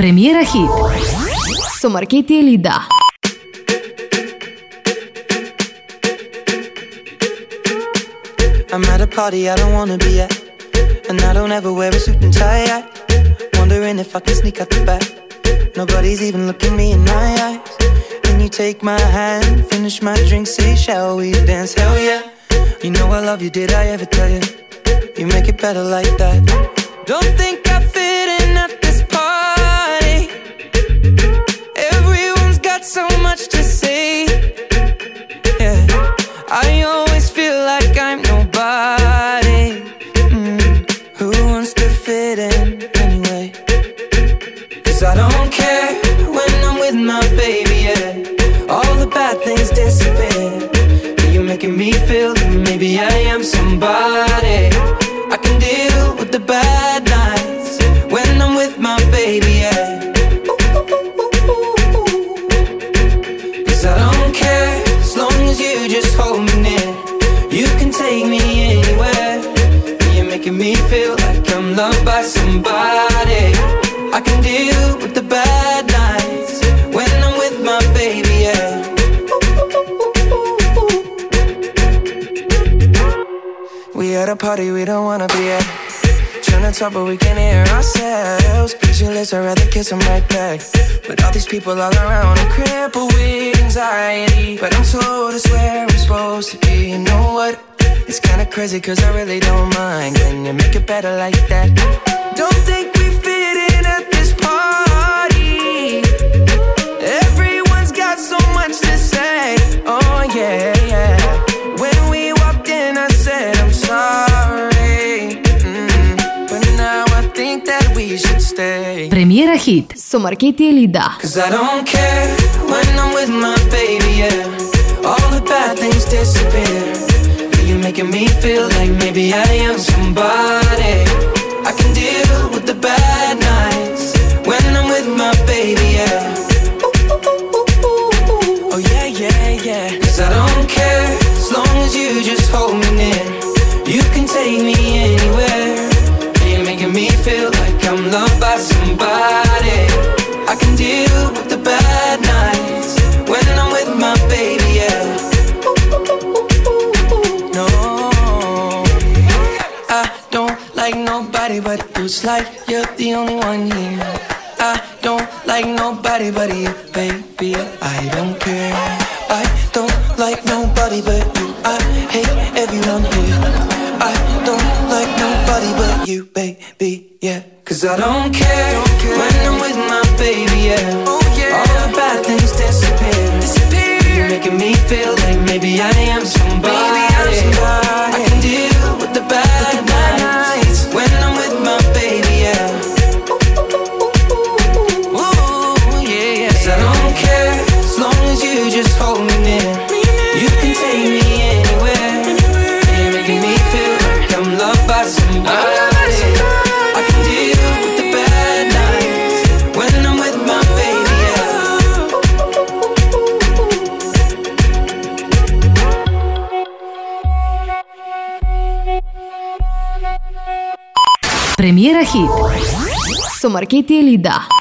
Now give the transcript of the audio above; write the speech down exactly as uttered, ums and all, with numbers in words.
Премиера хит со Маркети и Лида. I'm at a party I don't wanna be at, and I don't ever wear a suit and tie. I wondering if I can sneak out the back. Nobody's even looking me in my eyes. Can you take my hand, finish my drink, say shall we dance? Hell yeah. You know I love you, did I ever tell you? You make it better like that. Don't think I fit in at this party. Everyone's got so much to say. Yeah, I always feel like I'm nobody. mm. Who wants to fit in anyway? Cause I don't care when I'm with my baby, yeah. All the bad things disappear. You're making me feel that maybe I am somebody. I can deal with the bad nights when I'm with my baby, yeah. Cause I don't care as long as you just hold me near. You can take me anywhere. You're making me feel like I'm loved by somebody. I can deal with the bad nights when I'm with my baby, yeah. We at a party we don't wanna be at. Trying to talk but we can't hear ourselves. Pictureless, I'd rather kiss them right back. But all these people all around, I'm crippled with anxiety. But I'm told it's where I'm supposed to be. You know what? It's kinda crazy cause I really don't mind. Can you make it better like that? Don't think we fit in at this party. Everyone's got so much to say. Oh yeah, yeah. When we walked in I said I'm sorry, mm, but now I think that we should stay. Премиера хит со Маркети и Лида. Cause I don't care when I'm with my baby, yeah. All the bad things disappear. You're making me feel like maybe I am somebody. I can deal with the bad nights when I'm with my baby, yeah. Oh yeah, yeah, yeah. Cause I don't care as long as you just hold me near. You can take me anywhere. You're making me feel like I'm loved by somebody. I can deal with the bad nights when I'm with my baby, yeah. No, I don't like nobody but you. It's like you're the only one here. I don't like nobody but you, baby. I don't care. I don't like nobody but you. I hate everyone here. I don't like nobody but you, baby, yeah. Cause I don't care, don't care. When I'm with my baby, yeah. Oh, yeah. All the bad things disappear. disappear. You're making me feel like maybe I am somebody. Baby, I'm somebody. I can deal with the bad, with the bad nights when I'm with my baby, yeah. Ooh, yeah, yeah. Cause I don't care as long as you just hold me near. You can take me anywhere. You're making me feel like I'm loved by somebody. I can deal with the bad nights when I'm with my baby, yeah. Премиера хит со Маркети и Лида.